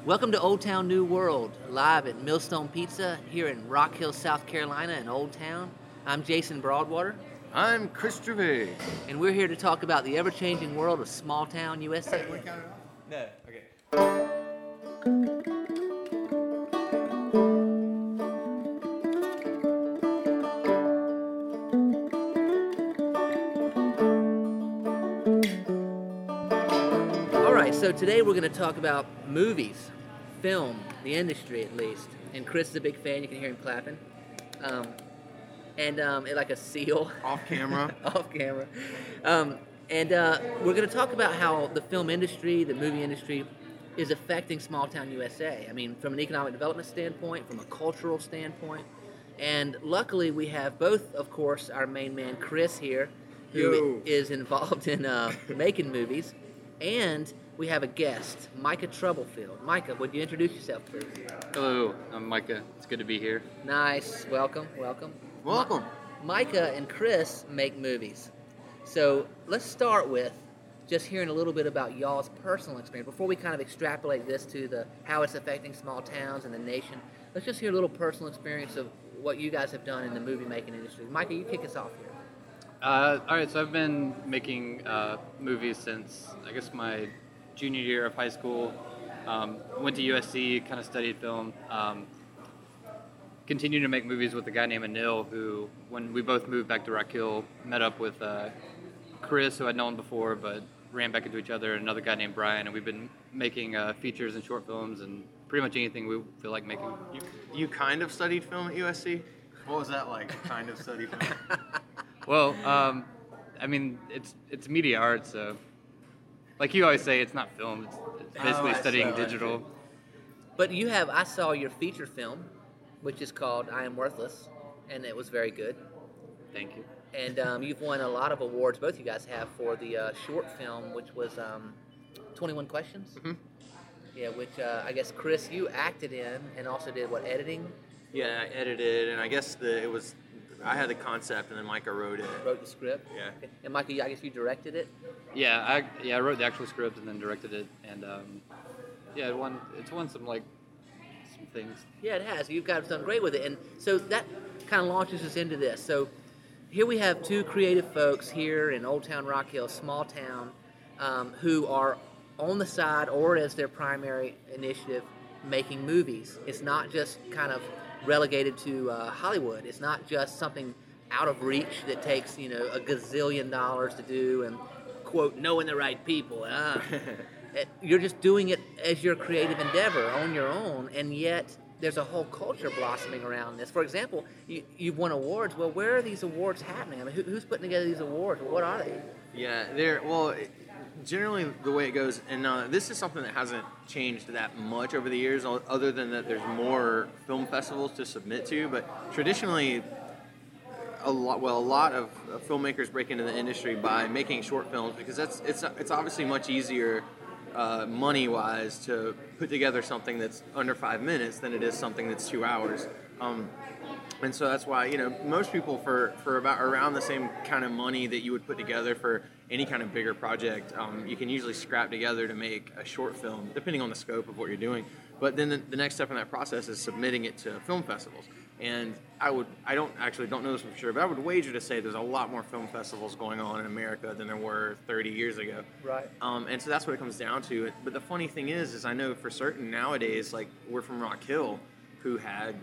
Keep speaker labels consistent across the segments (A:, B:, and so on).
A: Welcome to Old Town New World, live at Millstone Pizza here in Rock Hill, South Carolina in Old Town. I'm Jason Broadwater,
B: I'm Chris Gervais.
A: and we're here to talk about the ever-changing world of small town USA.
B: We count it off? No. Okay.
A: All right, so today we're going to talk about movies, film, the industry at least. And Chris is a big fan. You can hear him clapping. Like a seal.
B: Off camera.
A: Off camera. We're going to talk about how the film industry, the movie industry, is affecting small town USA. I mean, from an economic development standpoint, from a cultural standpoint. And luckily, we have both, of course, our main man, Chris, here, who is involved in making movies. And we have a guest, Micah Troublefield. Micah, would you introduce yourself, please?
C: Hello, I'm Micah. It's good to be here.
A: Nice. Welcome.
B: Welcome.
A: Micah and Chris make movies. So let's start with just hearing a little bit about y'all's personal experience before we kind of extrapolate this to how it's affecting small towns and the nation. Let's just hear a little personal experience of what you guys have done in the movie making industry. Micah, you kick us off here.
C: All right, so I've been making movies since, I guess, my junior year of high school. Went to USC, kind of studied film. Continued to make movies with a guy named Anil, who, when we both moved back to Rock Hill, met up with Chris, who I'd known before, but ran back into each other, and another guy named Brian, and we've been making features and short films and pretty much anything we feel like making.
B: You kind of studied film at USC? What was that like, kind of study film?
C: Well, I mean, it's media art, so like you always say, it's not film. It's basically studying digital.
A: But I saw your feature film, which is called I Am Worthless, and it was very good.
C: Thank you.
A: And you've won a lot of awards, both you guys have, for the short film, which was 21 Questions.
B: Mm-hmm.
A: Yeah, which I guess, Chris, you acted in and also did, editing?
B: Yeah, I edited, and I guess I had the concept, and then Micah wrote it.
A: Wrote the script?
B: Yeah.
A: Okay. And Micah, I guess you directed it?
C: Yeah, I wrote the actual script and then directed it, and it's won some things.
A: Yeah, it has. You guys have done great with it. And so that kind of launches us into this. So here we have two creative folks here in Old Town Rock Hill, small town, who are on the side or as their primary initiative making movies. It's not just kind of relegated to Hollywood. It's not just something out of reach that takes, a gazillion dollars to do and, quote, knowing the right people. You're just doing it as your creative endeavor on your own, and yet there's a whole culture blossoming around this. For example, you've won awards. Well, where are these awards happening? I mean, who's putting together these awards? What are they?
B: Yeah, generally the way it goes, and this is something that hasn't changed that much over the years, other than that there's more film festivals to submit to, but traditionally a lot of filmmakers break into the industry by making short films, because it's obviously much easier money-wise to put together something that's under 5 minutes than it is something that's 2 hours. And so that's why, most people for about around the same kind of money that you would put together for any kind of bigger project, you can usually scrap together to make a short film, depending on the scope of what you're doing. But then the next step in that process is submitting it to film festivals. And I don't know this for sure, but I would wager to say there's a lot more film festivals going on in America than there were 30 years ago.
A: Right.
B: And so that's what it comes down to. But the funny thing is I know for certain nowadays, like we're from Rock Hill, who had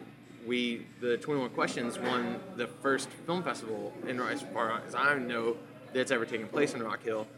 B: the 21 Questions won the first film festival as far as I know that's ever taken place in Rock Hill.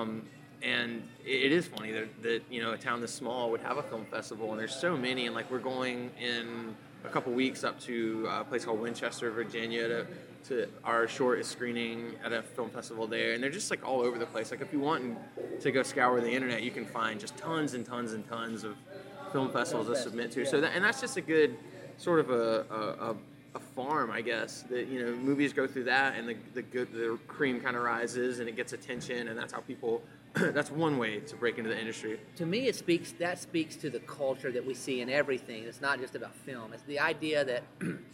B: And it is funny that a town this small would have a film festival, and there's so many, and like we're going in a couple weeks up to a place called Winchester, Virginia, to our short is screening at a film festival there, and they're just like all over the place. Like if you want to go scour the internet, you can find just tons and tons and tons of film festivals to submit to. So that's just a good sort of a farm, I guess, that movies go through that, and the cream kind of rises and it gets attention, and that's how people. That's one way to break into the industry.
A: To me, that speaks to the culture that we see in everything. It's not just about film. It's the idea that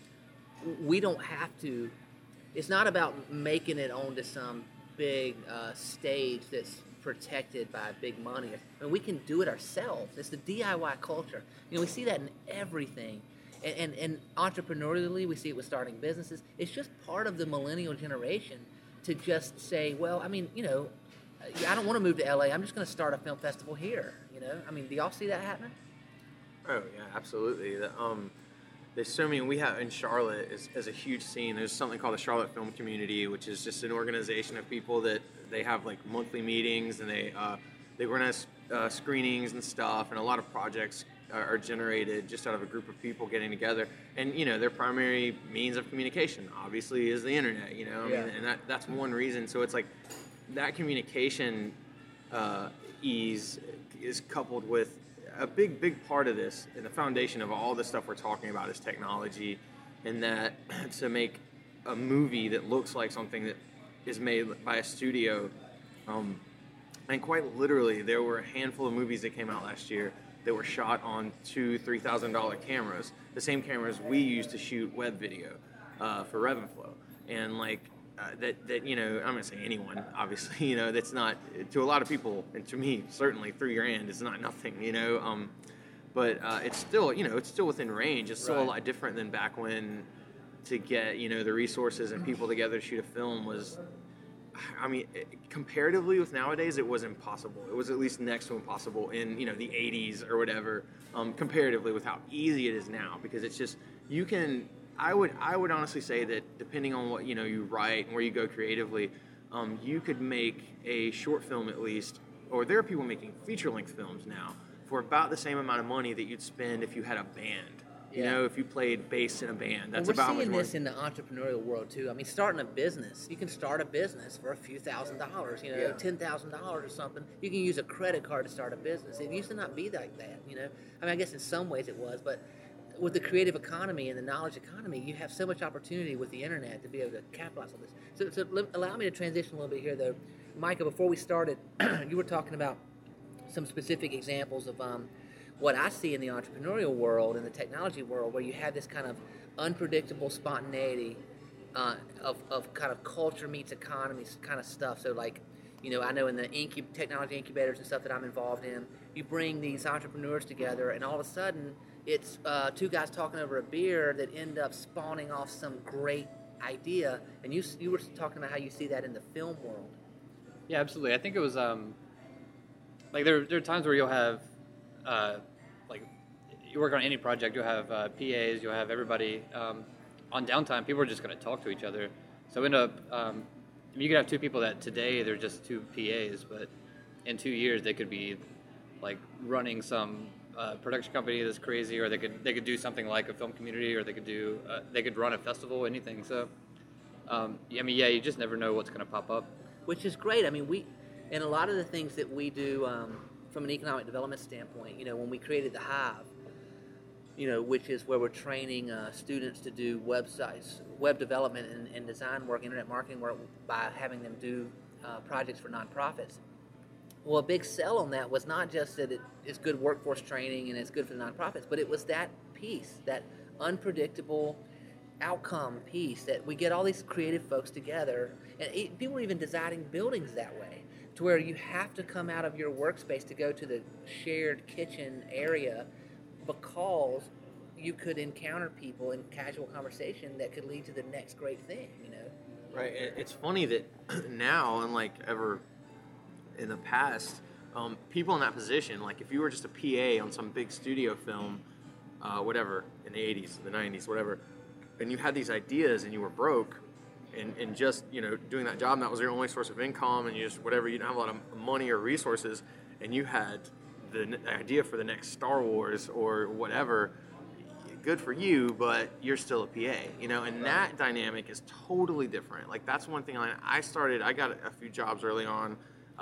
A: we don't have to. It's not about making it onto some big stage that's protected by big money. I mean, we can do it ourselves. It's the DIY culture. You know, we see that in everything. And entrepreneurially, we see it with starting businesses. It's just part of the millennial generation to just say, well, I mean, you know, I don't want to move to LA. I'm just going to start a film festival here. You know, I mean, do y'all see that happening?
B: Oh yeah, absolutely. There's so many. We have in Charlotte is a huge scene. There's something called the Charlotte Film Community, which is just an organization of people that they have like monthly meetings, and they organize screenings and stuff, and a lot of projects are generated just out of a group of people getting together. And you know, their primary means of communication obviously is the internet. You know, I mean, and that's one reason. So it's like that communication ease is coupled with a big part of this, and the foundation of all the stuff we're talking about is technology, and that to make a movie that looks like something that is made by a studio, and quite literally, there were a handful of movies that came out last year that were shot on $2,000-$3,000 cameras, the same cameras we use to shoot web video for Revenflow, and like that you know, I'm gonna say anyone, obviously, you know, that's not, to a lot of people, and to me certainly $3,000 is not nothing, you know, but it's still, you know, it's still within range. It's still a lot different than back when to get, you know, the resources and people together to shoot a film was, I mean, comparatively with nowadays, it was impossible. It was at least next to impossible in, you know, the 80s or whatever, comparatively with how easy it is now, because it's just, you can, I would honestly say that depending on what, you know, you write and where you go creatively, you could make a short film at least, or there are people making feature-length films now for about the same amount of money that you'd spend if you had a band. You know, if you played bass in a band, that's about how much
A: money. We're seeing
B: more.
A: this in the entrepreneurial world too. I mean, starting a business, you can start a business for a few $1,000s, you know, $10,000 or something. You can use a credit card to start a business. It used to not be like that, you know. I mean, I guess in some ways it was, but with the creative economy and the knowledge economy, you have so much opportunity with the internet to be able to capitalize on this. So allow me to transition a little bit here, though. Micah, before we started, you were talking about some specific examples of what I see in the entrepreneurial world and the technology world, where you have this kind of unpredictable spontaneity of kind of culture meets economy kind of stuff. So like, you know, I know in the technology incubators and stuff that I'm involved in, you bring these entrepreneurs together, and all of a sudden, it's two guys talking over a beer that end up spawning off some great idea. And you were talking about how you see that in the film world.
C: Yeah, absolutely. I think it was like there are times where you'll have like you work on any project, you'll have PAs, you'll have everybody on downtime. People are just going to talk to each other. So end up you could have two people that today they're just two PAs, but in 2 years they could be like running some production company that's crazy, or they could do something like a film community, or they could run a festival, anything. So I mean, yeah, you just never know what's going to pop up.
A: Which is great. I mean, and a lot of the things that we do from an economic development standpoint, you know, when we created the Hive, you know, which is where we're training students to do websites, web development and design work, internet marketing work, by having them do projects for nonprofits. Well, a big sell on that was not just that it's good workforce training and it's good for the nonprofits, but it was that piece, that unpredictable outcome piece, that we get all these creative folks together, and people are even designing buildings that way, to where you have to come out of your workspace to go to the shared kitchen area, because you could encounter people in casual conversation that could lead to the next great thing, you know?
B: Right. It's funny that now, unlike ever in the past, people in that position, like if you were just a PA on some big studio film, whatever, in the 80s, the 90s, whatever, and you had these ideas and you were broke, and just, you know, doing that job, and that was your only source of income, and you just, whatever, you didn't have a lot of money or resources, and you had the idea for the next Star Wars or whatever, good for you, but you're still a PA, you know, and that dynamic is totally different. Like, that's one thing I got a few jobs early on,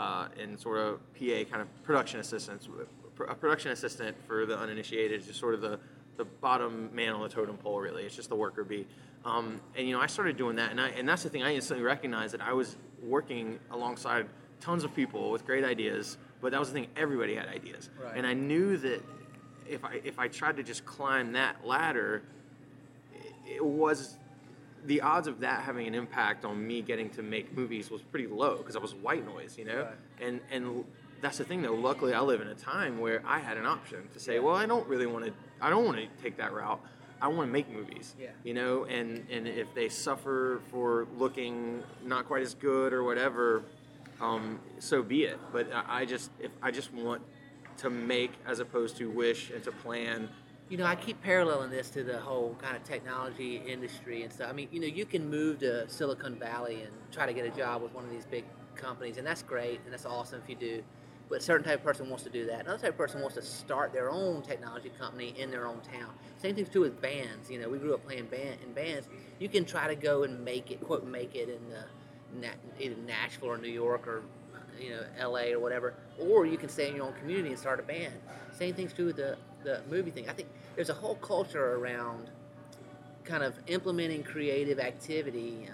B: in sort of PA kind of production assistants. A production assistant, for the uninitiated, is just sort of the bottom man on the totem pole, really. It's just the worker bee. And, you know, I started doing that, and that's the thing, I instantly recognized that I was working alongside tons of people with great ideas, but that was the thing, everybody had ideas.
A: Right.
B: And I knew that if I tried to just climb that ladder, it was the odds of that having an impact on me getting to make movies was pretty low because I was white noise, you know?
A: Right.
B: And that's the thing though. Luckily, I live in a time where I had an option to say, well, I don't want to take that route. I want to make movies,
A: Yeah.
B: you know, and if they suffer for looking not quite as good or whatever, so be it. But I just want to make as opposed to wish and to plan.
A: You know, I keep paralleling this to the whole kind of technology industry and stuff. I mean, you know, you can move to Silicon Valley and try to get a job with one of these big companies, and that's great, and that's awesome if you do. But a certain type of person wants to do that. Another type of person wants to start their own technology company in their own town. Same thing's true with bands. You know, we grew up playing in bands. You can try to go and make it, quote, make it in either Nashville or New York or, you know, LA or whatever. Or you can stay in your own community and start a band. Same thing's true with the movie thing. I think there's a whole culture around kind of implementing creative activity.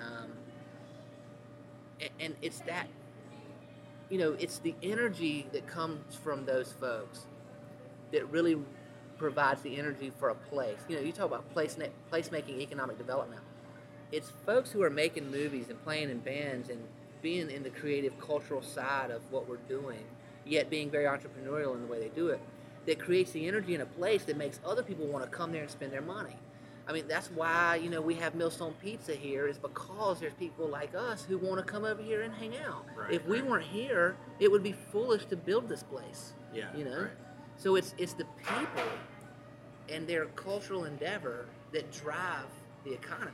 A: And it's that, you know, it's the energy that comes from those folks that really provides the energy for a place. You know, you talk about place-making economic development. It's folks who are making movies and playing in bands and being in the creative cultural side of what we're doing, yet being very entrepreneurial in the way they do it, that creates the energy in a place that makes other people want to come there and spend their money. I mean, that's why, you know, we have Millstone Pizza here, is because there's people like us who want to come over here and hang out.
B: Right,
A: if we weren't here, it would be foolish to build this place.
B: Yeah,
A: you know?
B: right.
A: So it's the people and their cultural endeavor that drive the economy.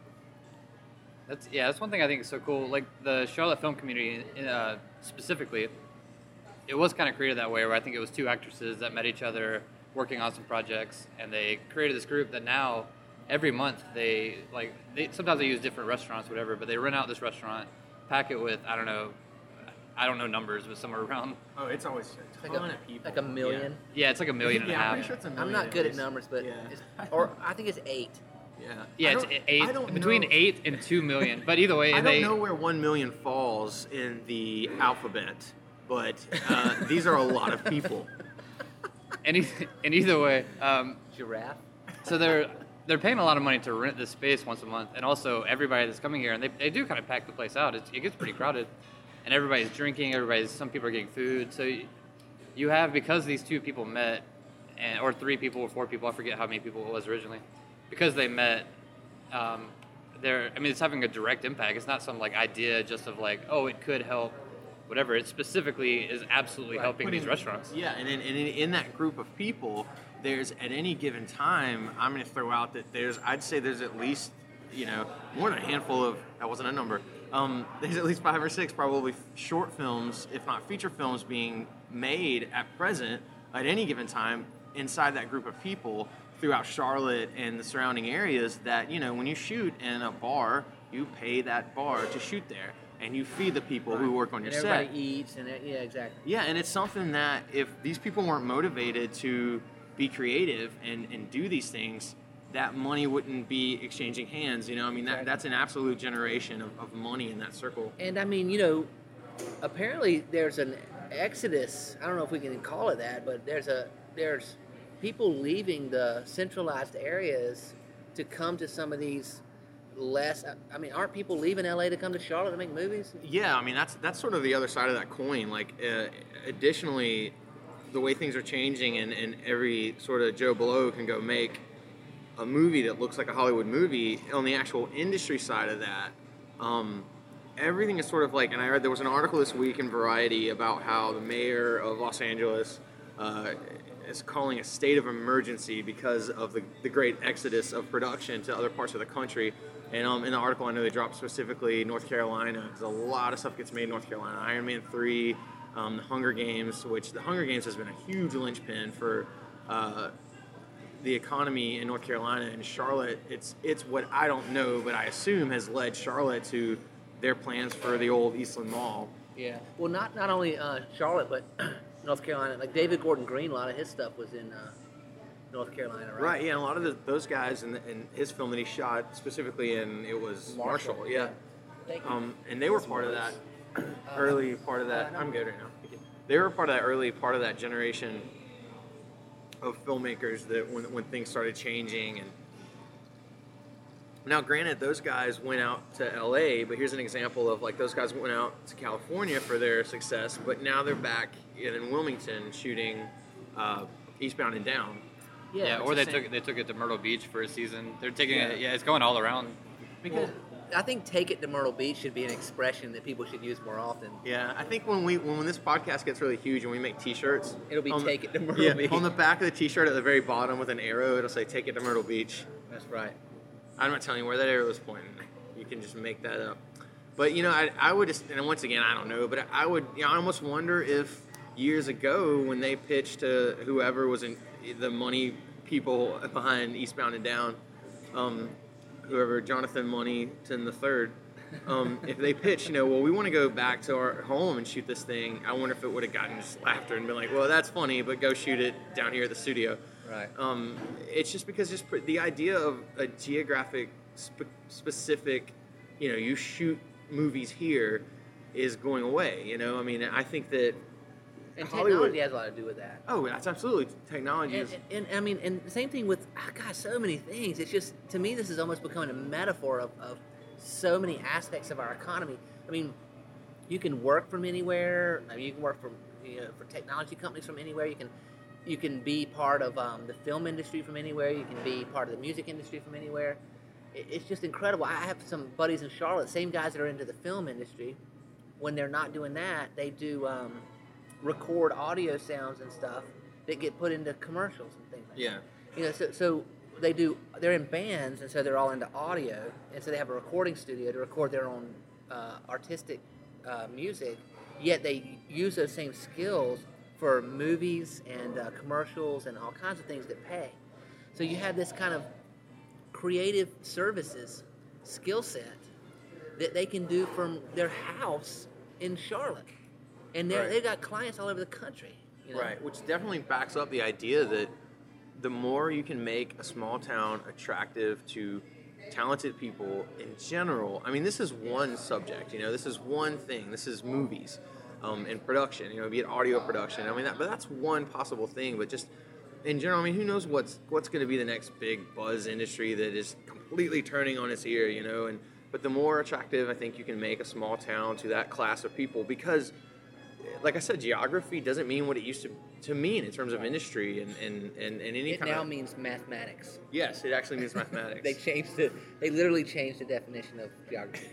C: That's one thing I think is so cool. Like the Charlotte film community, specifically, it was kind of created that way, where I think it was two actresses that met each other working on some projects, and they created this group that now every month they sometimes they use different restaurants, whatever, but they rent out this restaurant, pack it with I don't know numbers, but somewhere around.
B: Oh, it's always a ton of people.
A: Like a million.
C: Yeah, it's like 1.5 million.
B: Yeah, I'm pretty sure it's a million.
A: I'm not good at numbers, but or I think it's 8.
B: Yeah,
C: it's between 8 and 2 million. But either way,
B: I don't know where 1 million falls in the alphabet, but these are a lot of people.
C: And either way,
A: Giraffe.
C: so they're paying a lot of money to rent this space once a month, and also everybody that's coming here, and they do kind of pack the place out. It gets pretty crowded, and everybody's drinking. Some people are getting food. So you have, because these two people met, or 3 people or 4 people, I forget how many people it was originally, because they met. It's having a direct impact. It's not some like idea just of like, oh, it could help. Whatever, it specifically is absolutely helping these restaurants.
B: Yeah, and in that group of people, there's at any given time, I'm going to throw out that I'd say there's at least, you know, more than a handful of, that wasn't a number, there's at least 5 or 6 probably short films, if not feature films, being made at present at any given time inside that group of people throughout Charlotte and the surrounding areas that, you know, when you shoot in a bar, you pay that bar to shoot there. And you feed the people who work on your set.
A: Everybody eats, and yeah, exactly.
B: Yeah, and it's something that if these people weren't motivated to be creative and do these things, that money wouldn't be exchanging hands. You know, I mean, that's an absolute generation of money in that circle.
A: And I mean, you know, apparently there's an exodus. I don't know if we can call it that, but there's people leaving the centralized areas to come to some of these aren't people leaving LA to come to Charlotte to make movies?
B: Yeah, I mean, that's sort of the other side of that coin. Like, additionally, the way things are changing and every sort of Joe Blow can go make a movie that looks like a Hollywood movie, on the actual industry side of that, everything is sort of like, and I read there was an article this week in Variety about how the mayor of Los Angeles is calling a state of emergency because of the great exodus of production to other parts of the country. And in the article, I know they dropped specifically North Carolina, because a lot of stuff gets made in North Carolina. Iron Man 3, the Hunger Games, which the Hunger Games has been a huge linchpin for the economy in North Carolina. And Charlotte, it's what I don't know, but I assume has led Charlotte to their plans for the old Eastland Mall.
A: Yeah. Well, not only Charlotte, but North Carolina. Like David Gordon Green, a lot of his stuff was in North Carolina, right?
B: Right, yeah, a lot of those guys in his film that he shot specifically in, it was Marshall, yeah. And they were part of that early part of that. I'm good right now. They were part of that early part of that generation of filmmakers that when things started changing, and Now, granted, those guys went out to LA, but here's an example of like those guys went out to California for their success, but now they're back in Wilmington shooting Eastbound and Down.
C: Yeah, or they took it to Myrtle Beach for a season. They're taking it. Yeah, it's going all around.
A: Because I think "take it to Myrtle Beach" should be an expression that people should use more often.
B: Yeah, I think when this podcast gets really huge and we make T-shirts,
A: It'll be "Take it to Myrtle Beach."
B: On the back of the T-shirt at the very bottom with an arrow, it'll say "Take it to Myrtle Beach."
A: That's right.
B: I'm not telling you where that arrow is pointing. You can just make that up. But I would just, and once again, I don't know, but I would, I almost wonder if years ago when they pitched to whoever was in the money people behind Eastbound and Down, whoever Jonathan Moneyton III, if they pitched, well, we want to go back to our home and shoot this thing. I wonder if it would have gotten just laughter and been like, well, that's funny, but go shoot it down here at the studio.
A: Right.
B: It's just because the idea of a geographic specific, you shoot movies here is going away. I mean, I think that
A: and
B: Hollywood
A: technology has a lot to do with that.
B: Oh, that's absolutely technology.
A: And I mean, and the same thing with so many things. It's just, to me, this is almost becoming a metaphor of so many aspects of our economy. I mean, you can work from anywhere. I mean, you can work for technology companies from anywhere. You can be part of the film industry from anywhere. You can be part of the music industry from anywhere. It's just incredible. I have some buddies in Charlotte, same guys that are into the film industry. When they're not doing that, they do record audio sounds and stuff that get put into commercials and things like that. So they're in bands, and so they're all into audio, and so they have a recording studio to record their own artistic music, yet they use those same skills for movies and commercials and all kinds of things that pay. So you have this kind of creative services skill set that they can do from their house in Charlotte. And they've got clients all over the country.
B: Right, which definitely backs up the idea that the more you can make a small town attractive to talented people in general. I mean, this is one subject, this is one thing. This is movies. And production, be it audio production. I mean, but that's one possible thing. But just in general, I mean, who knows what's going to be the next big buzz industry that is completely turning on its ear, but the more attractive I think you can make a small town to that class of people, because, like I said, geography doesn't mean what it used to mean in terms of industry and any
A: it
B: kind of...
A: It now means mathematics.
B: Yes, it actually means mathematics.
A: They literally changed the definition of geography.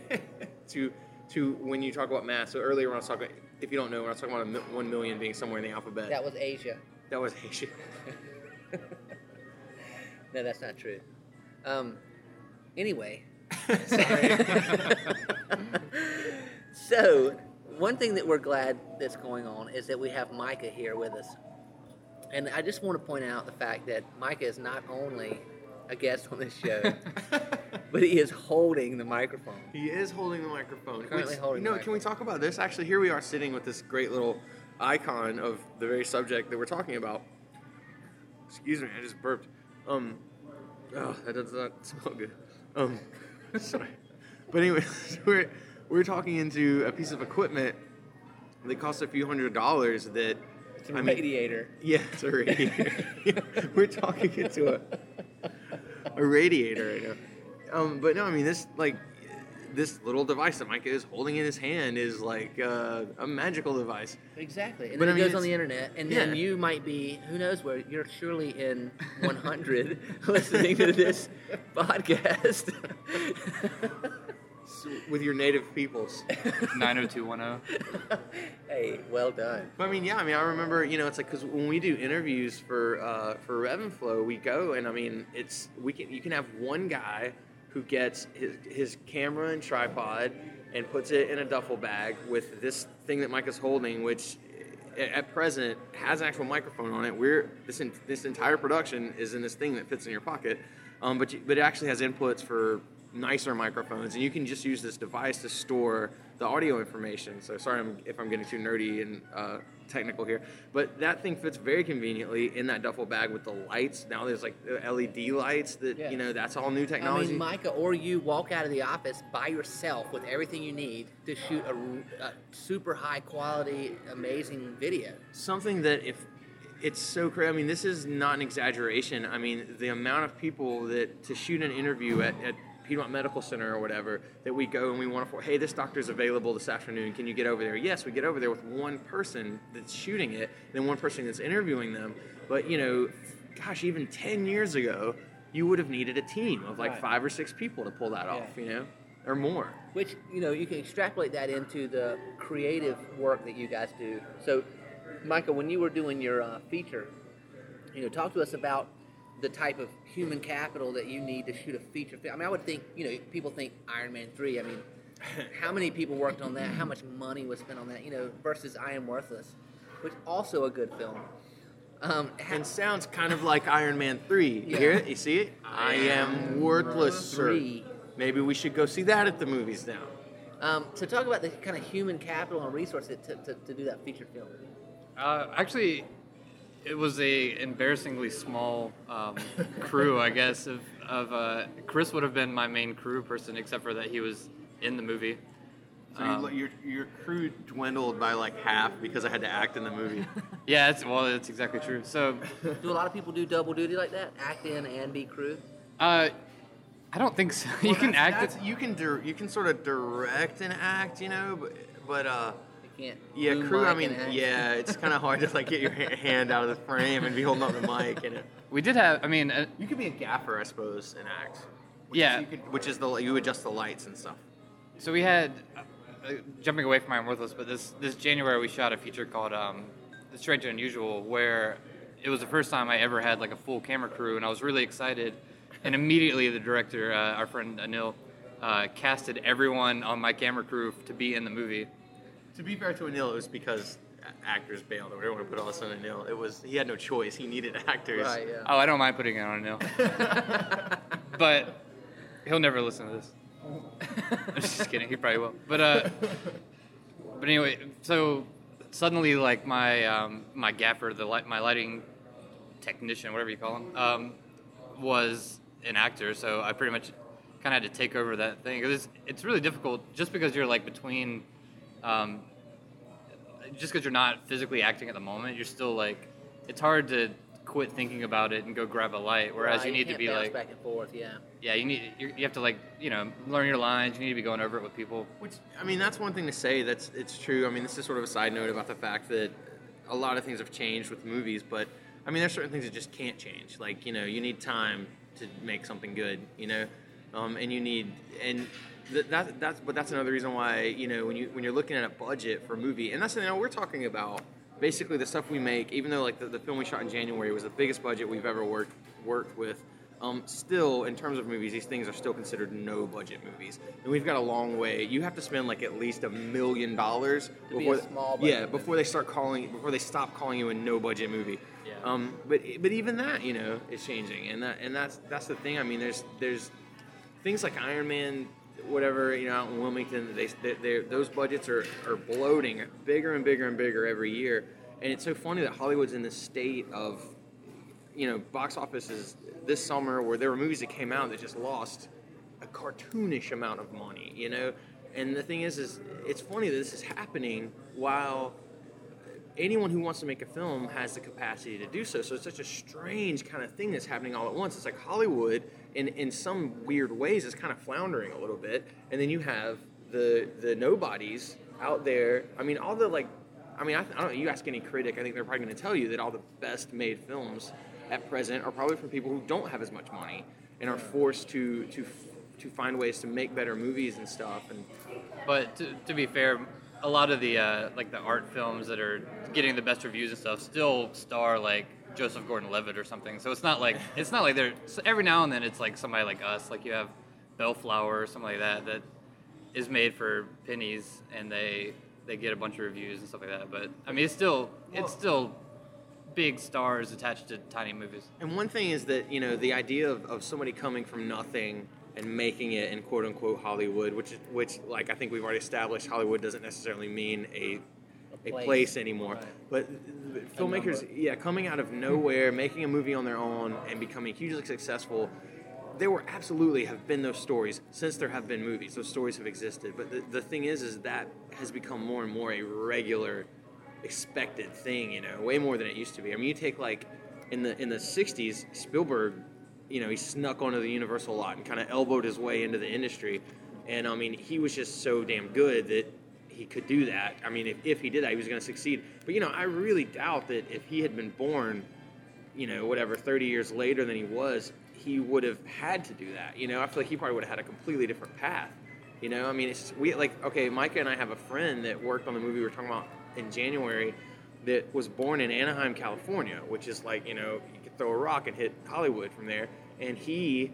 B: to when you talk about math. So earlier when I was talking, if you don't know, when I was talking about 1 million being somewhere in the alphabet.
A: That was Asia.
B: That was Asia.
A: No, that's not true. Anyway. So, one thing that we're glad that's going on is that we have Micah here with us. And I just want to point out the fact that Micah is not only a guest on this show, but he is holding the microphone.
B: He is holding the microphone.
A: Currently holding the microphone.
B: Can we talk about this? Actually, here we are sitting with this great little icon of the very subject that we're talking about. Excuse me, I just burped. That does not smell good. Sorry. But anyway, we're talking into a piece of equipment that costs a few $100s that...
A: It's a radiator.
B: Yeah, it's a radiator. We're talking into a radiator right now. But no, I mean, this little device that Micah is holding in his hand is like a magical device.
A: Exactly. And then it goes on the internet, and then you might be, who knows where, you're surely in 100 listening to this podcast.
B: With your native peoples.
C: 90210.
A: Hey, well done.
B: But I remember, it's like, because when we do interviews for Rev and Flow, we go, and I mean, you can have one guy who gets his camera and tripod and puts it in a duffel bag with this thing that Micah's holding, which at present has an actual microphone on it. This entire production is in this thing that fits in your pocket, but it actually has inputs for nicer microphones, and you can just use this device to store the audio information. So sorry if I'm getting too nerdy and technical here, but that thing fits very conveniently in that duffel bag with the lights. Now there's like LED lights that, that's all new technology.
A: I mean, Micah or you walk out of the office by yourself with everything you need to shoot a super high quality, amazing video.
B: Something that it's so crazy. I mean, this is not an exaggeration. I mean, the amount of people that to shoot an interview at Piedmont Medical Center or whatever, that we go and we want to, hey, this doctor's available this afternoon. Can you get over there? Yes, we get over there with one person that's shooting it, then one person that's interviewing them. But, you know, gosh, even 10 years ago, you would have needed a team of like 5 or 6 people to pull that off, you know, or more.
A: Which, you know, you can extrapolate that into the creative work that you guys do. So, Michael, when you were doing your feature, you know, talk to us about the type of human capital that you need to shoot a feature film. I mean, I would think, you know, people think Iron Man 3. I mean, how many people worked on that? How much money was spent on that? You know, versus I Am Worthless, which is also a good film.
B: And sounds kind of like Iron Man 3. You hear it? You see it? I am worthless, sir. Maybe we should go see that at the movies now.
A: So talk about the kind of human capital and resources to do that feature film.
C: Actually, it was a embarrassingly small crew, I guess. Of Chris would have been my main crew person, except for that he was in the movie.
B: So your crew dwindled by like half because I had to act in the movie.
C: Yeah, it's exactly true. So,
A: do a lot of people do double duty like that? Act in and be crew?
C: I don't think so. Well, you can act.
B: You can sort of direct and act, you know, but
A: you can't.
B: Yeah, crew. I mean, yeah, it's kind of hard to like get your hand out of the frame and be holding up the mic. And
C: we did have. I mean,
B: you could be a gaffer, I suppose, and act. Which is you adjust the lights and stuff.
C: So we had. Jumping away from I Am Worthless, but this January we shot a feature called The Strange and Unusual, where it was the first time I ever had like a full camera crew, and I was really excited. And immediately the director, our friend Anil, casted everyone on my camera crew to be in the movie.
B: To be fair to Anil, it was because actors bailed. We didn't want to put all this on Anil. He had no choice. He needed actors.
A: Right, yeah.
C: Oh, I don't mind putting it on Anil. But he'll never listen to this. I'm just kidding. He probably will. But anyway, so suddenly, like my gaffer, my lighting technician, whatever you call him, was an actor. So I pretty much kind of had to take over that thing. It's really difficult just because you're like between, just because you're not physically acting at the moment. You're still like, it's hard to quit thinking about it and go grab a light. Whereas you need to be like
A: back and forth.
C: Yeah, you have to like, you know, learn your lines. You need to be going over it with people.
B: Which, I mean, that's one thing to say. It's true. I mean, this is sort of a side note about the fact that a lot of things have changed with movies, but I mean, there's certain things that just can't change. Like, you know, you need time to make something good, you know, and you need that's another reason why, you know, when you're looking at a budget for a movie, and that's the thing we're talking about. Basically, the stuff we make, even though like the film we shot in January was the biggest budget we've ever worked with. Still, in terms of movies, these things are still considered no-budget movies, and we've got a long way. You have to spend like at least $1 million before they stop calling you a no-budget movie.
C: Yeah.
B: But even that, you know, is changing, and that's the thing. I mean, there's things like Iron Man, whatever, you know, out in Wilmington, those budgets are bloating bigger and bigger and bigger every year, and it's so funny that Hollywood's in this state of, you know, box offices this summer where there were movies that came out that just lost a cartoonish amount of money, you know? And the thing is it's funny that this is happening while anyone who wants to make a film has the capacity to do so. So it's such a strange kind of thing that's happening all at once. It's like Hollywood, in some weird ways, is kind of floundering a little bit. And then you have the nobodies out there. I mean, all the like, I don't know, you ask any critic, I think they're probably going to tell you that all the best made films at present are probably from people who don't have as much money and are forced to find ways to make better movies and stuff.
C: But to be fair, a lot of the like the art films that are getting the best reviews and stuff still star like Joseph Gordon-Levitt or something. So it's not like they're, every now and then it's like somebody like us, like you have Bellflower or something like that is made for pennies and they get a bunch of reviews and stuff like that. But I mean, it's still big stars attached to tiny movies.
B: And one thing is that, you know, the idea of somebody coming from nothing and making it in quote unquote Hollywood, which like I think we've already established, Hollywood doesn't necessarily mean a place anymore. Right. But filmmakers, coming out of nowhere, making a movie on their own and becoming hugely successful, there absolutely have been those stories since there have been movies. Those stories have existed. But the thing is that has become more and more a regular, expected thing, you know, way more than it used to be. I mean, you take like in the 60s, Spielberg he snuck onto the Universal lot and kind of elbowed his way into the industry. And I mean, he was just so damn good that he could do that. I mean, if he did that, he was going to succeed. But, I really doubt that if he had been born, 30 years later than he was, he would have had to do that. I feel like he probably would have had a completely different path. I mean, Micah and I have a friend that worked on the movie we were talking about in January that was born in Anaheim, California, which is like, you could throw a rock and hit Hollywood from there. And he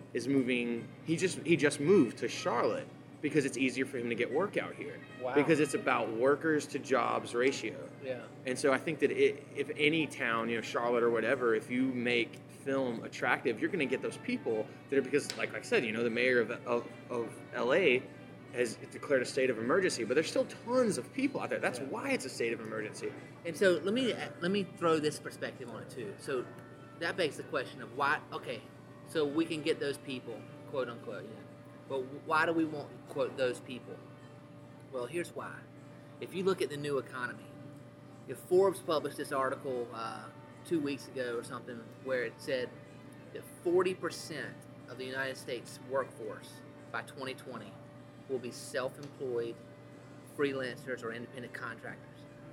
B: just moved to Charlotte because it's easier for him to get work out here.
A: Wow.
B: Because it's about workers to jobs ratio.
A: Yeah.
B: And so I think that if any town, Charlotte or whatever, if you make film attractive, you're going to get those people that are, because like I said, the mayor of LA has declared a state of emergency, but there's still tons of people out there. That's why it's a state of emergency.
A: And so let me throw this perspective on it too. So that begs the question of why. Okay, so we can get those people, quote unquote. But why do we want, quote, those people? Well, here's why. If you look at the new economy, if Forbes published this article 2 weeks ago or something where it said that 40% of the United States workforce by 2020 will be self-employed freelancers or independent contractors.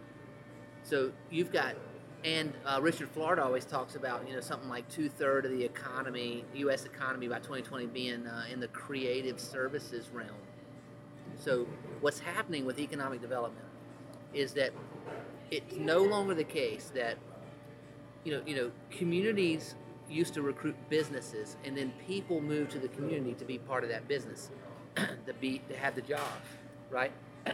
A: So you've got, and Richard Florida always talks about, something like 2/3 of the economy, U.S. economy by 2020 being in the creative services realm. So what's happening with economic development is that it's no longer the case that, communities used to recruit businesses, and then people moved to the community to be part of that business, to have the jobs, right?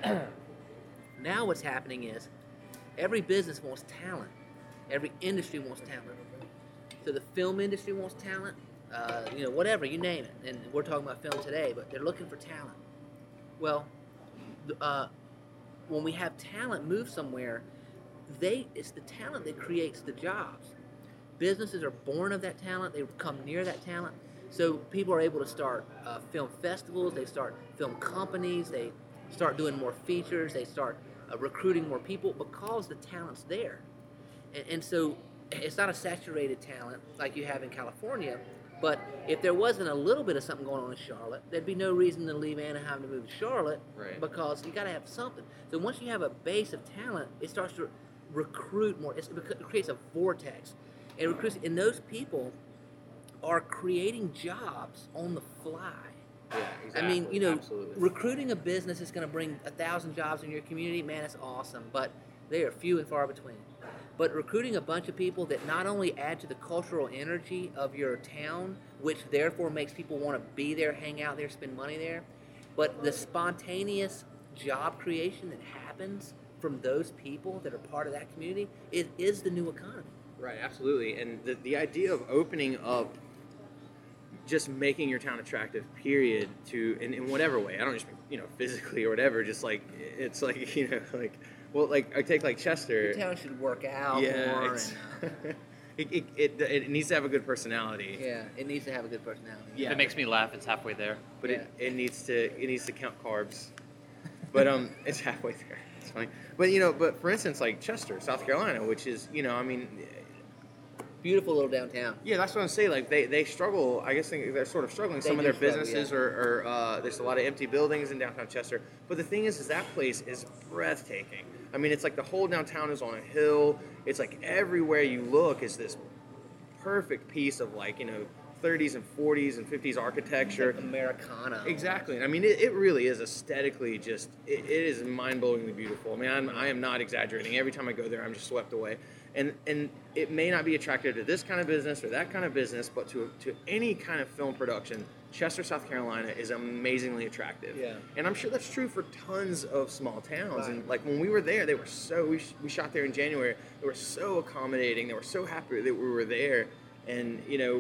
A: Now what's happening is every business wants talent. Every industry wants talent. So the film industry wants talent, whatever, you name it. And we're talking about film today, but they're looking for talent. Well, when we have talent move somewhere, it's the talent that creates the jobs. Businesses are born of that talent. They come near that talent. So people are able to start film festivals. They start film companies. They start doing more features. They start recruiting more people because the talent's there. And so it's not a saturated talent like you have in California. But if there wasn't a little bit of something going on in Charlotte, there'd be no reason to leave Anaheim to move to Charlotte,
B: right?
A: Because you got to have something. So once you have a base of talent, it starts to recruit more. It creates a vortex. It recruits, and those people are creating jobs on the fly.
B: Yeah, exactly.
A: I mean,
B: Absolutely.
A: Recruiting a business is going to bring 1,000 jobs in your community. Man, it's awesome, but they are few and far between. But recruiting a bunch of people that not only add to the cultural energy of your town, which therefore makes people want to be there, hang out there, spend money there, but the spontaneous job creation that happens from those people that are part of that community is the new economy.
B: Right, absolutely. And the idea of opening up, just making your town attractive, period, to in whatever way. I don't just mean, physically or whatever, just like, it's like, well, like I take like Chester.
A: Your town should work out more. And,
B: it needs to have a good personality.
A: yeah, it needs to have a good personality.
B: Yeah.
C: If it makes me laugh, it's halfway there.
B: But
A: Yeah.
B: it needs to count carbs. But it's halfway there. It's funny. But but for instance, like Chester, South Carolina, which is
A: Beautiful little downtown.
B: yeah, that's what I'm saying. Like they struggle. I guess they're sort of struggling.
A: They
B: Some of
A: do
B: their
A: struggle,
B: businesses are there's a lot of empty buildings in downtown Chester. But the thing is that place is breathtaking. I mean, it's like the whole downtown is on a hill. It's like everywhere you look is this perfect piece of 30s and 40s and 50s architecture.
A: Like Americana.
B: Exactly. I mean, it really is aesthetically just, it is mind-blowingly beautiful. I mean, I am not exaggerating. Every time I go there, I'm just swept away. And it may not be attractive to this kind of business or that kind of business, but to any kind of film production, Chester, South Carolina is amazingly attractive.
A: Yeah.
B: And I'm sure that's true for tons of small towns.
A: Right.
B: And like when we were there, they were we shot there in January. They were so accommodating. They were so happy that we were there. And,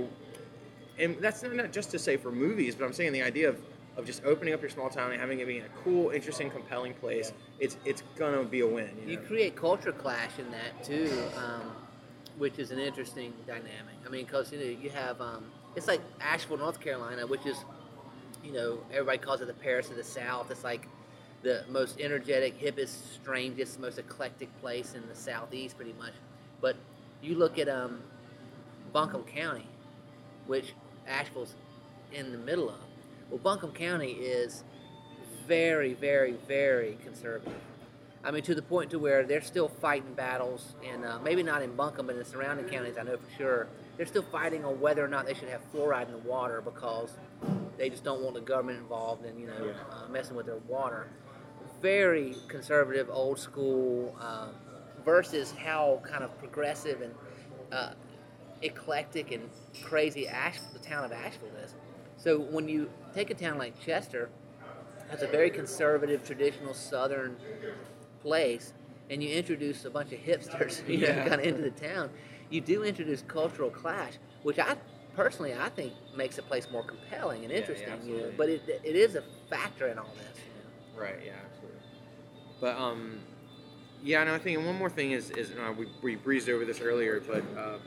B: and that's not just to say for movies, but I'm saying the idea of just opening up your small town and having it be a cool, interesting, compelling place, it's gonna be a win.
A: You create culture clash in that too, which is an interesting dynamic. I mean, because you have it's like Asheville, North Carolina, which is everybody calls it the Paris of the South. It's like the most energetic, hippest, strangest, most eclectic place in the Southeast, pretty much. But you look at Buncombe County, which Asheville's in the middle of. Well, Buncombe County is very, very, very conservative. I mean, to the point to where they're still fighting battles, and maybe not in Buncombe, but in the surrounding counties, I know for sure, they're still fighting on whether or not they should have fluoride in the water because they just don't want the government involved in, messing with their water. Very conservative, old school, versus how kind of progressive and eclectic and crazy the town of Asheville is. So when you take a town like Chester, that's a very conservative, traditional Southern place, and you introduce a bunch of hipsters, kind of into the town, you do introduce cultural clash, which I think makes the place more compelling and interesting. But it is a factor in all this.
B: Right. Yeah. Absolutely. But and I think one more thing is we breezed over this earlier, but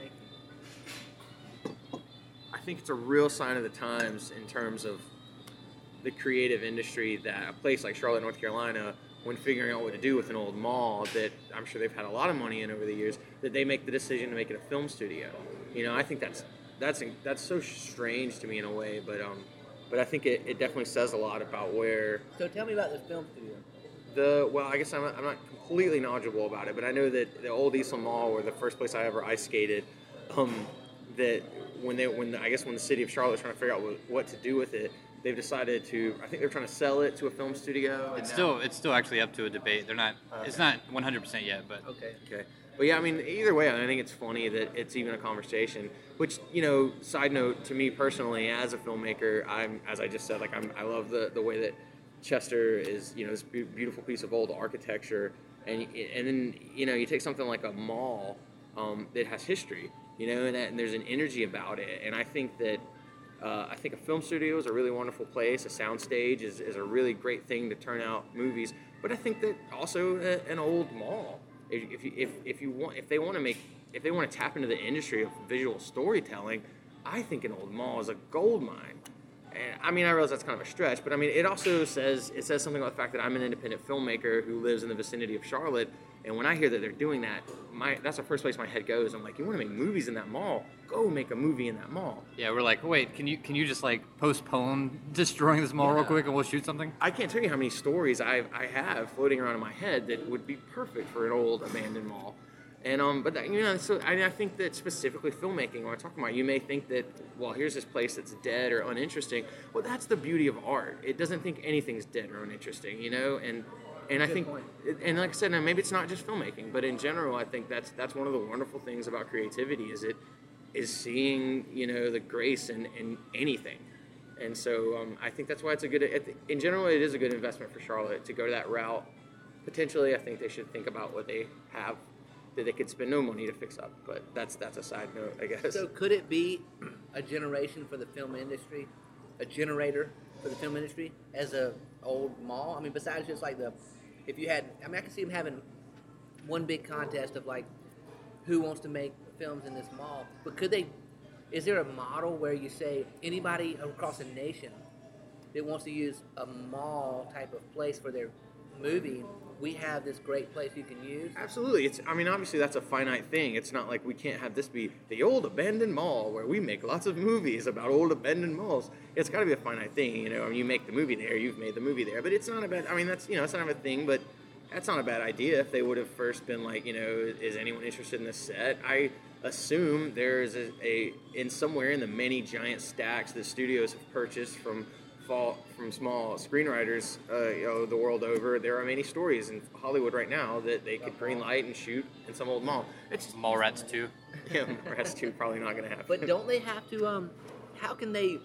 B: I think it's a real sign of the times in terms of the creative industry that a place like Charlotte, North Carolina, when figuring out what to do with an old mall that I'm sure they've had a lot of money in over the years, that they make the decision to make it a film studio. I think that's so strange to me in a way, but I think it definitely says a lot about where.
A: So tell me about this film studio.
B: I guess I'm not completely knowledgeable about it, but I know that the old Eastland Mall were the first place I ever ice skated. That when the city of Charlotte was trying to figure out what to do with it, they've decided to. I think they're trying to sell it to a film studio.
C: It's still actually up to a debate. They're not. Okay. It's not 100% yet, but
A: okay.
B: But yeah, I mean, either way, I think it's funny that it's even a conversation. Which, side note, to me personally, as a filmmaker, as I just said, I love the way that Chester is, this beautiful piece of old architecture, and then you take something like a mall that has history, and there's an energy about it, and I think that. I think a film studio is a really wonderful place. A soundstage is a really great thing to turn out movies. But I think that also an old mall, if they want to tap into the industry of visual storytelling, I think an old mall is a gold mine. And I mean, I realize that's kind of a stretch, but I mean, it also says something about the fact that I'm an independent filmmaker who lives in the vicinity of Charlotte. And when I hear that they're doing that, that's the first place my head goes. I'm like, you want to make movies in that mall? Go make a movie in that mall.
C: Yeah, we're like, wait, can you just postpone destroying this mall real quick and we'll shoot something?
B: I can't tell you how many stories I have floating around in my head that would be perfect for an old abandoned mall. And so I think that specifically filmmaking, when I'm talking about, you may think that, well, here's this place that's dead or uninteresting. Well, that's the beauty of art. It doesn't think anything's dead or uninteresting, And I think, and like I said, now maybe it's not just filmmaking, but in general, I think that's one of the wonderful things about creativity is seeing the grace in anything, and so I think that's why it's in general it is a good investment for Charlotte to go to that route. Potentially, I think they should think about what they have that they could spend no money to fix up, but that's a side note, I guess.
A: So could it be a generation for the film industry, a generator for the film industry as a old mall? I mean, besides just like if you had, I can see them having one big contest of like who wants to make films in this mall. But is there a model where you say anybody across the nation that wants to use a mall type of place for their movie, we have this great place you can use?
B: Absolutely. Obviously that's a finite thing. It's not like we can't have this be the old abandoned mall where we make lots of movies about old abandoned malls. It's got to be a finite thing, you make the movie there, you've made the movie there. But it's not a bad, that's, it's not a thing, but that's not a bad idea if they would have first been like, is anyone interested in this set? I assume there's in somewhere in the many giant stacks that studios have purchased from small screenwriters, the world over. There are many stories in Hollywood right now that they could green light and shoot in some old mall.
C: It's Mallrats 2.
B: Yeah, Mallrats 2 probably not going to happen.
A: But don't they have to? How can they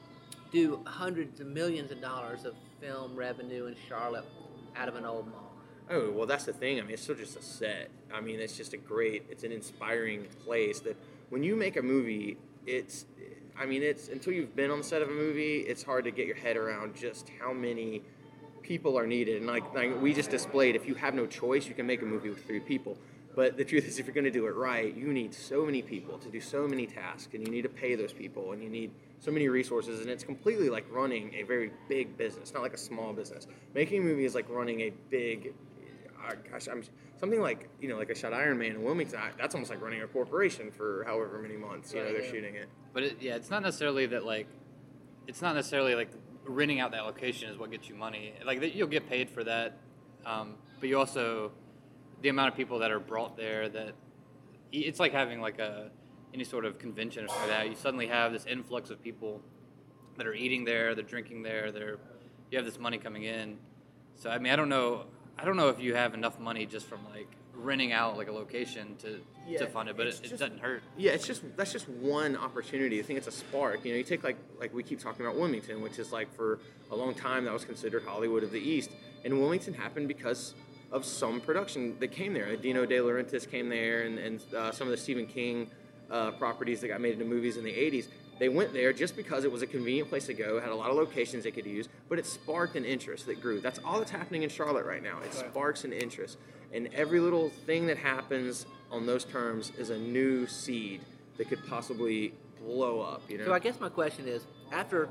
A: do hundreds of millions of dollars of film revenue in Charlotte out of an old mall?
B: Oh, well, that's the thing. It's still just a set. It's just it's an inspiring place that when you make a movie, it's until you've been on the set of a movie, it's hard to get your head around just how many people are needed. And like we just displayed, if you have no choice, you can make a movie with 3 people. But the truth is, if you're going to do it right, you need so many people to do so many tasks, and you need to pay those people, and you need so many resources, and it's completely like running a very big business, not like a small business. Making a movie is like running a big, gosh, I'm something like like I shot Iron Man in Wilmington. That's almost like running a corporation for however many months they're shooting it.
C: But it's not necessarily that like renting out that location is what gets you money. Like you'll get paid for that, but you also the amount of people that are brought there that it's like having like any sort of convention or something like that. You suddenly have this influx of people that are eating there, they're drinking there, you have this money coming in. So I mean, I don't know if you have enough money just from like renting out like a location to fund it, but it doesn't hurt.
B: Yeah, that's just one opportunity. I think it's a spark. You take like we keep talking about Wilmington, which is like for a long time that was considered Hollywood of the East, and Wilmington happened because of some production that came there. Dino De Laurentiis came there, and some of the Stephen King properties that got made into movies in the 80s. They went there just because it was a convenient place to go, had a lot of locations they could use, but it sparked an interest that grew. That's all that's happening in Charlotte right now. It sparks an interest. And every little thing that happens on those terms is a new seed that could possibly blow up,
A: So I guess my question is, after,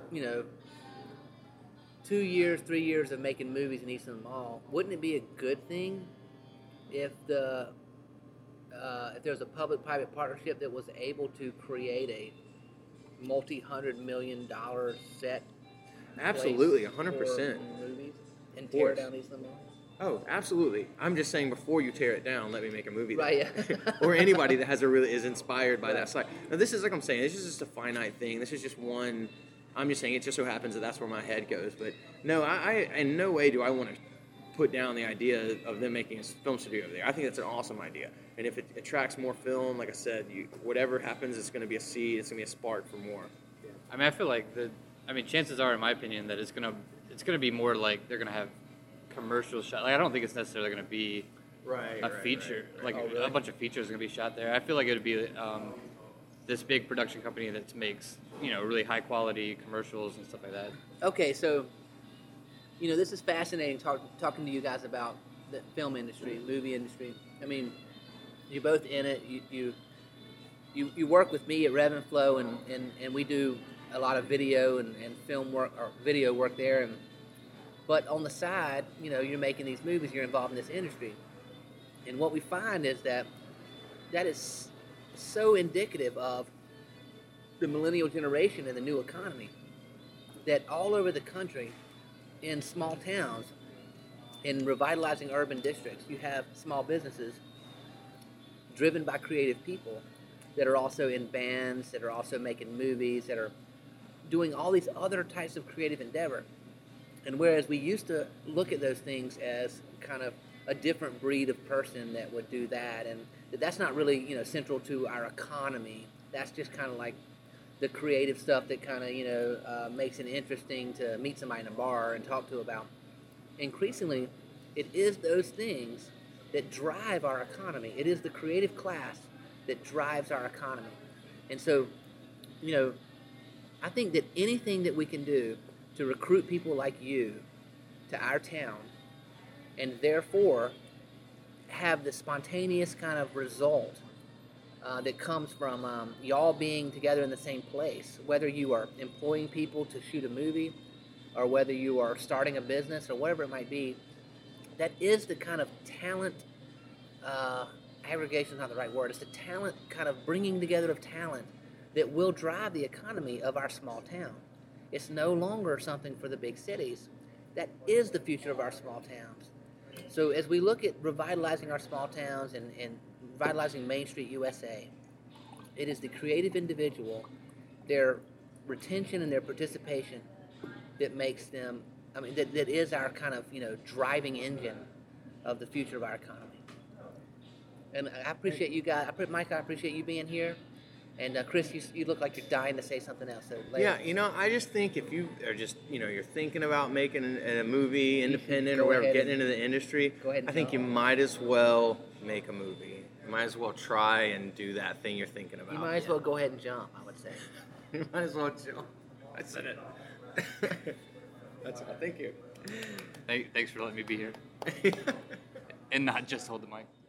A: 2 years, 3 years of making movies in Eastland Mall, wouldn't it be a good thing if there was a public-private partnership that was able to create a multi-$100 million set?
B: Absolutely, 100%.
A: Movies and tear down Eastland Mall?
B: Oh, absolutely. I'm just saying, before you tear it down, let me make a movie there.
A: Right, yeah.
B: Or anybody that is inspired by that site. Now, this is like I'm saying, this is just a finite thing. This is just one. I'm just saying it just so happens that that's where my head goes. But no, I in no way do I want to put down the idea of them making a film studio over there. I think that's an awesome idea. And if it attracts more film, like I said, whatever happens, it's going to be a seed. It's going to be a spark for more.
C: Yeah. I mean, I feel like chances are, in my opinion, that it's going to be more like they're going to have commercial shot. Like I don't think it's necessarily going to be a feature.
B: Right.
C: Like a bunch of features are going to be shot there. I feel like it would be this big production company that makes really high quality commercials and stuff like that.
A: Okay, so this is fascinating talking to you guys about the film industry, movie industry. I mean, you're both in it. You work with me at Rev and Flow, and we do a lot of video and film work or video work there. But on the side, you're making these movies. You're involved in this industry, and what we find is that is so indicative of the millennial generation and the new economy, that all over the country, in small towns, in revitalizing urban districts, you have small businesses driven by creative people that are also in bands, that are also making movies, that are doing all these other types of creative endeavor. And whereas we used to look at those things as kind of a different breed of person that would do that, and that's not really central to our economy. That's just kind of like the creative stuff that kind of makes it interesting to meet somebody in a bar and talk to about. Increasingly, it is those things that drive our economy. It is the creative class that drives our economy. And so, I think that anything that we can do to recruit people like you to our town, and therefore have the spontaneous kind of result that comes from y'all being together in the same place, whether you are employing people to shoot a movie or whether you are starting a business or whatever it might be, that is the kind of talent, aggregation is not the right word, it's the talent, kind of bringing together of talent that will drive the economy of our small town. It's no longer something for the big cities. That is the future of our small towns. So as we look at revitalizing our small towns and revitalizing Main Street USA, it is the creative individual, their retention and their participation that makes them, that is our kind of, driving engine of the future of our economy. And I appreciate you guys, Mike, I appreciate you being here. And Chris, you look like you're dying to say something else. So
B: yeah, I just think if you are just, you're thinking about making a movie, independent or whatever, getting into the industry, I think you might as well make a movie. You might as well try and do that thing you're thinking about.
A: You might as well go ahead and jump, I would say.
B: You might as well jump. I said it. That's all. Thank you.
C: Thanks for letting me be here. And not just hold the mic.